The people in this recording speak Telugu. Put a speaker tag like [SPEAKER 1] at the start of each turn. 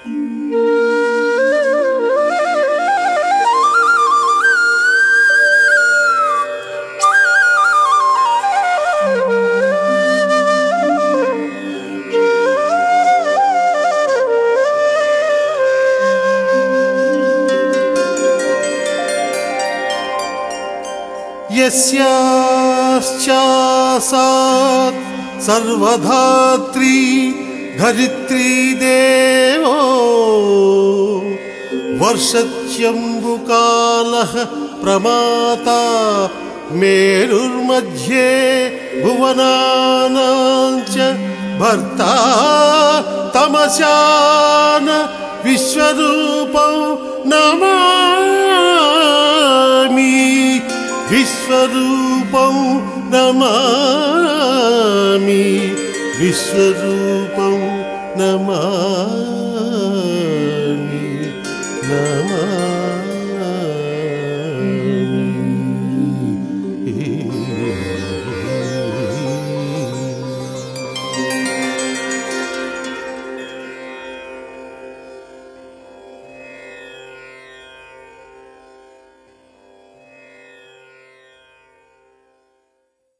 [SPEAKER 1] యస్యాశ్చాసాత్ సర్వధాత్రీ ధరిత్రీ దేవో వర్షత్యంబుకాలః ప్రమాతా మేరుర్మధ్యే భువనానాం చ భర్తా తమశాన విశ్వరూపం నమామి విశ్వరూపం నమామి విశ్వరూపం నమామి.